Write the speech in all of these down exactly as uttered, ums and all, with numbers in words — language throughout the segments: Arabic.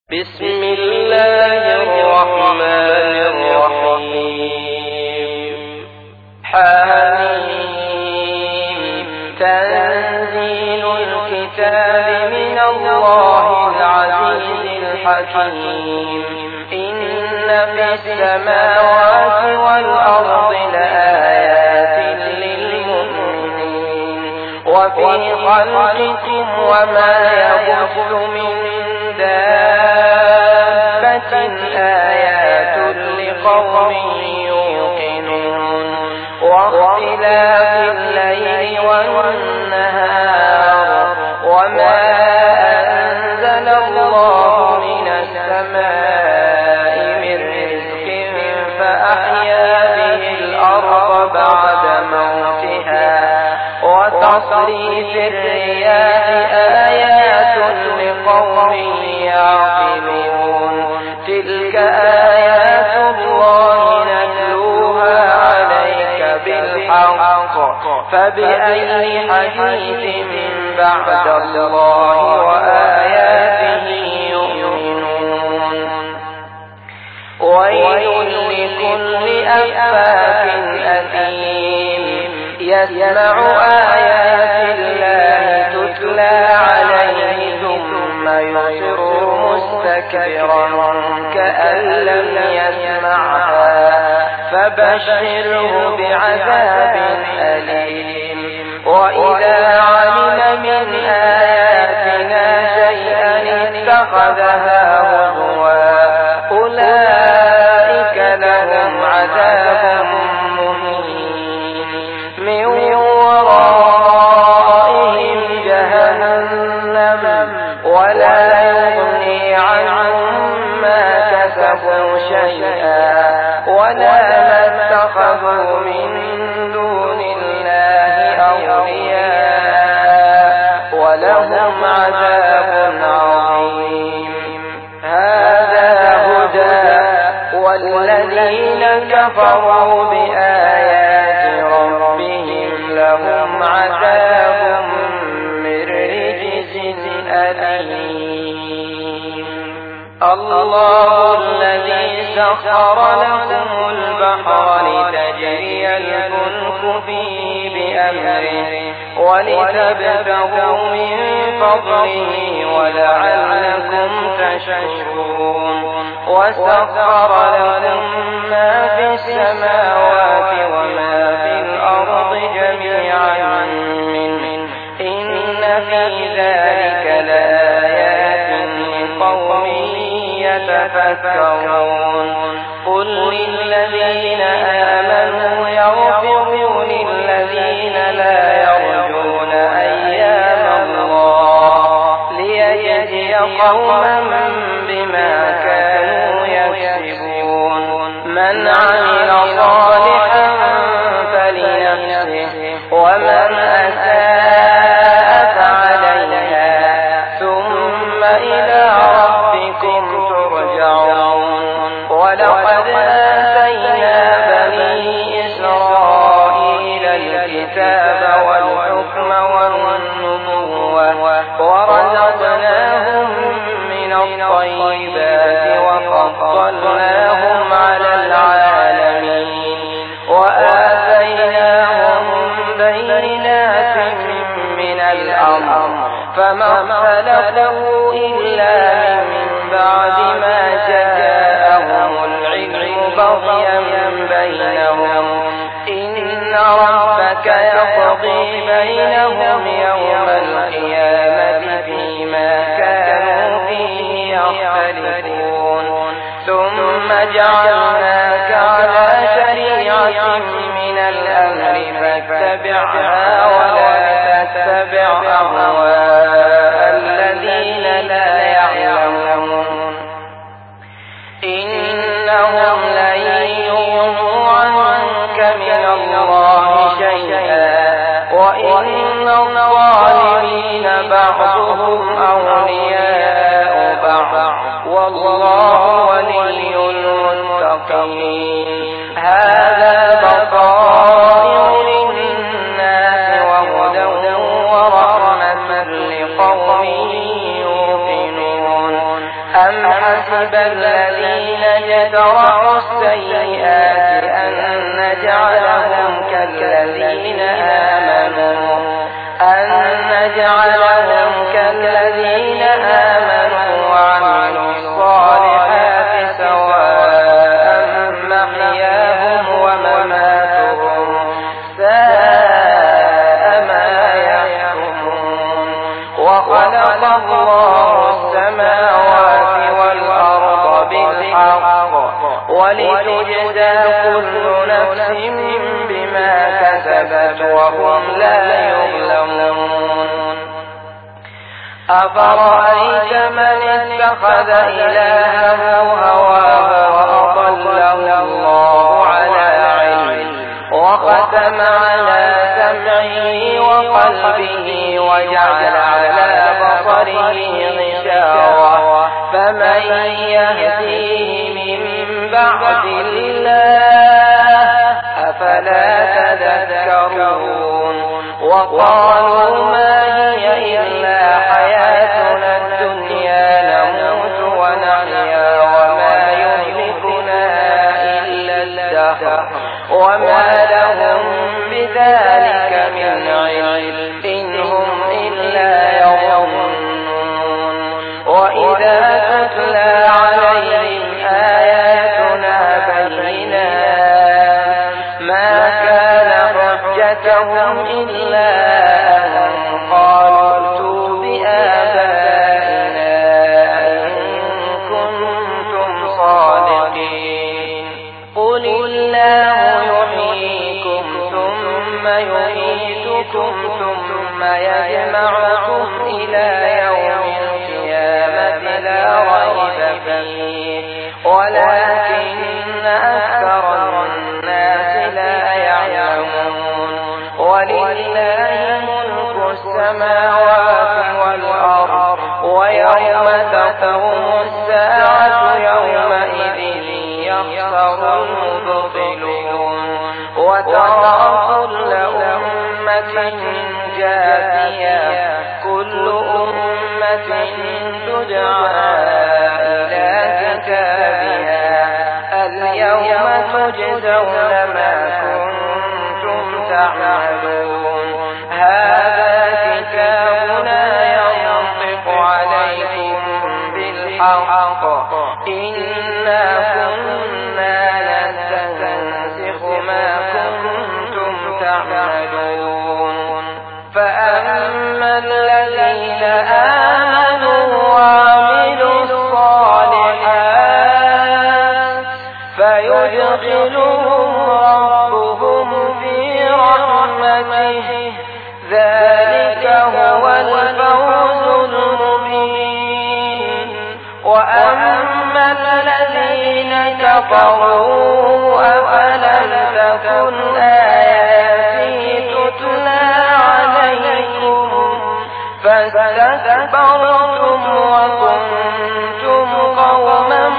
بسم الله الرحمن الرحيم. حميم. تنزيل الكتاب من الله العزيز الحكيم. إن في السماوات والأرض لآيات للمؤمنين وفي خلقكم وما يبث من دابة آيات لقوم يوقنون. واختلاف الليل والنهار وما أنزل الله من السماء من رزق فأحيا به الأرض بعد موتها وتصريف الرياح آيات لقوم يعقلون. تلك آيات الله نتلوها عليك بالحق فبأي حديث بعد الله وآياته يؤمنون. ويل لكل أفاك أثيم يسمع آيات الله تتلى عليه ثم يصر مستكبرا كأن لم يسمعها فبشره بعذاب أليم. وإذا علم من آياتنا شيئا اتخذها هزوا أولئك لهم عذاب مهين من ورائهم جهنم ولا يغني عنهم ما كسبوا شيئا ولا ما اتخذوا من دون الله أولياء ولهم عذاب عظيم. هذا هدى والذين كفروا بآيات ربهم لهم عذاب من رجز أليم. الله الذي سخر لكم البحر لتجري الفلك فيه بأمره ولتبتغوا من فضله ولعلكم تشكرون. وسخر لكم ما في السماوات وما في الأرض جميعا منه إن في ذلك لآيات لقوم يتفكرون. قل للذين آمنوا يغفروا للذين لا يرجون أيام الله ليجزي قوما بما كانوا يكسبون. من عمل صالحا فلنفسه ومن أساء فعليها ثم إلى ربكم ترجعون. ولقد آتينا بني إسرائيل الكتاب والحكم والنبوة ورزقناهم من الطيبات وفضلناهم على العالمين وآتيناهم بينات من الأمر فما اختلفوا إلا من بعد ما جاءهم العلم بغيا بينهم. إن ربك يقضي بينهم يوم القيامة فيما كانوا فيه يختلفون. ثم جعلناك على شريعة من الأمر فاتبعها ولا تتبع أهواء الذين لا يعلمون. إنهم لن يغنوا عنك من الله شيئا وإن الظالمين بعضهم أولياء بعض والله ولي المتقين. هذا بصائر للناس وهدى ورحمة لقوم يوقنون. أم حسب الذين اجترحوا السيئات أن نجعلهم كالذين آمنوا أن نجعلهم كالذين آمنوا وعملوا الصالحات سواء محياهم ومماتهم ساء ما يحكمون. وخلق الله السماوات والأرض بالحق ولتجزى كل نفس بما كسبت وهم لا يظلمون. أفرأيت من اتخذ إلهه هواه وأضله الله على علم وختم على سمعه وقلبه وجعل على بصره غشاوة فمن يهديه من بعد الله أفلا تذكرون. وقالوا ما هي إلا حياتنا الدنيا نموت ونحيا وما يهلكنا إلا الدهر وما لهم بذلك من علم إن هم إلا يظنون. وإذا تتلى عليهم آياتنا بينات ما كان حجتهم إلا أن قالوا ائتوا بآبائنا إن كنتم صادقين. قل الله يحييكم ثم يميتكم ثم يجمعكم إلى يوم القيامة لا ريب فيه ولكن أكثر الناس لا يعلمون. ولله ملك السماوات والأرض ويوم تقوم الساعة يومئذ يخسر المبطلون. وترى كل أمة جاثية كل أمة تدعى إلى كتابها اليوم تجزون ما كنتم تعملون. هذا كتابنا ينطق عليكم بالحق إنا كنا نستنسخ ما كنتم تعملون. فأما الذين آمنوا وعملوا الصالحات فيدخلهم ربهم في رحمته ذلك هو الفوز المبين. وأما الذين كفروا أفلم تكن آياتي تتلى عليكم فاستكبرتم وكنتم قوما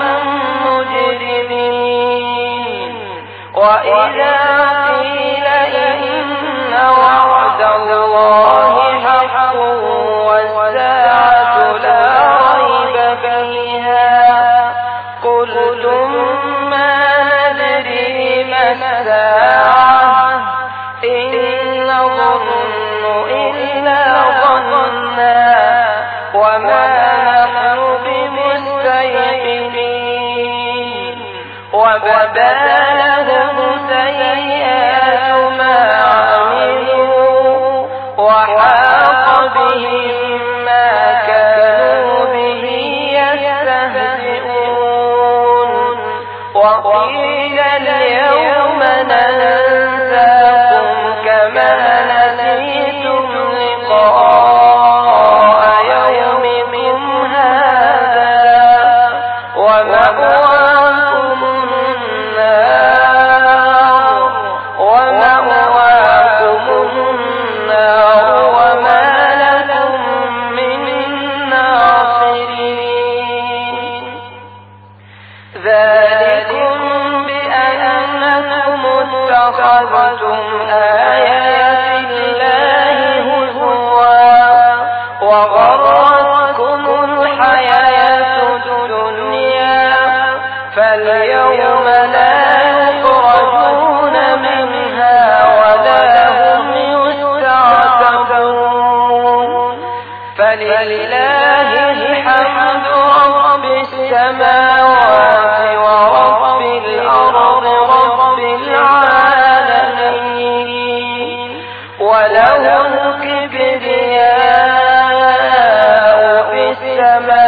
مجرمين. وإذا قيل إن وعد الله حق والساعة لا ريب فيها قلتم ما ندري ما الساعة إن نظن إلا ظنا وما نحن بمستيقنين. وبدا لهم سيئات ما عملوا وحاق بهم ما كانوا به يستهزئون. وقيل اليوم ننساكم كما نسيتم لقاء يومكم هذا ومأواكم النار ومأواكم النار وما لكم من ناصرين. ذلكم بأنكم اتخذتم آيات الله هزوا وغرتكم الحياة الدنيا فاليوم لا يخرجون منها ولا هم يستعتبون فلله الحمد رب السماوات ورب الأرض رب العالمين وله الكبرياء في السماوات